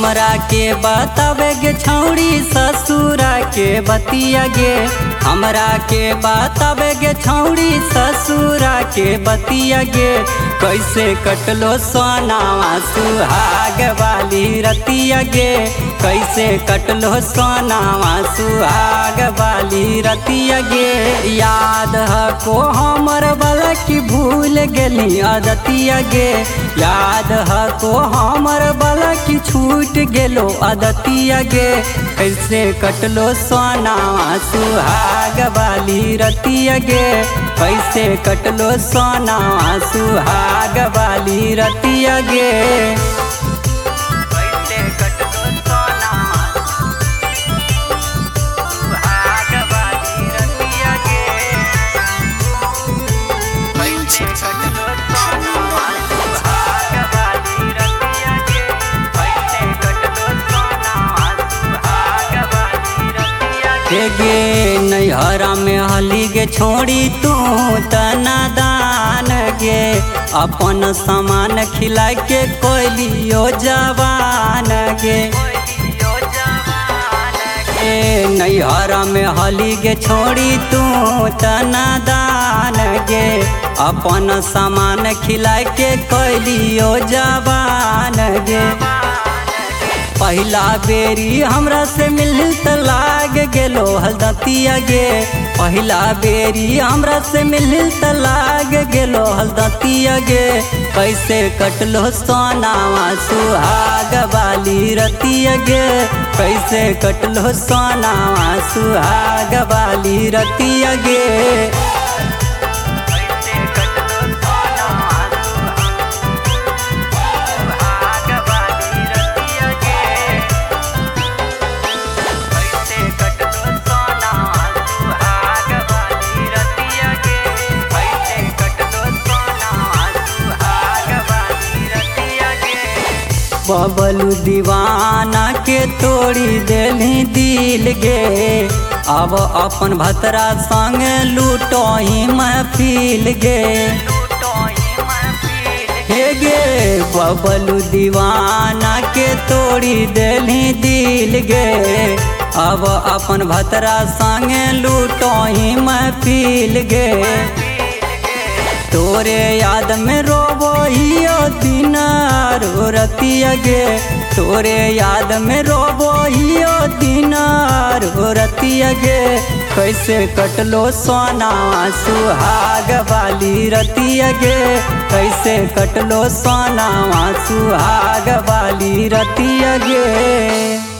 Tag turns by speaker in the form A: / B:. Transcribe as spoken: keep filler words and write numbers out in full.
A: हमरा के बतावे गे छौड़ी ससुरा के बतिया गे, हमरा के बतावे गे छौड़ी ससुरा के बतिया गे। कैसे कटलो सोनावा सुहाग वाली रतिया गे, कैसे कटलो सोनावा सुहाग वाली रतिया गे। याद है को हमर वाला की भूल गेली आदतिया गे, याद है को हमर वाला की छूट गेलो आदतिया गे। कैसे कटलो सोनावा सुहाग वाली रतिया गे, कैसे कटलो सोनावा सुहाग वाली रतिया गे। कैसे कटलो सोनावा सुहाग वाली रतिया गे, कैसे कटलो सोनावा सुहाग वाली रतिया गे, कैसे कटलो सोनावा सुहाग वाली रतिया गे। गे नैहरा में हली गे छोड़ी तू तना दान गे, अपन सामान खिला के कोइलियो जवान गे। ए नैहरा में हली गे छोड़ी तू तना दान गे, अपन सामान खिला के कोइलियो जवान गे। पहला बेरी हमरा से मिलत लाग गेलो हल्दतिया गे, पहला बेरी हमरा से मिलत लाग गेलो हल्दतिया गे। कैसे कटलो सोनावा सुहाग वाली रतिया गे, कैसे कटलो सोनावा सुहाग वाली रतिया गे। बबलू दीवाना के तोड़ी देली दिल गे, अब अपन भतरा संग लूटोही महफिल गे। हे गे बबलू दीवाना के तोड़ी देली दिल गे, अब अपन भतरा संग लूटोही महफिल गे। तोरे याद में रोबो हियो दिन रो रतिया गे, तोरे याद में रोबो हियो दिन रो रतिया गे। कैसे कटलो सोनावा सुहाग वाली रतिया गे, कैसे कटलो सोनावा सुहाग वाली रतिया गे।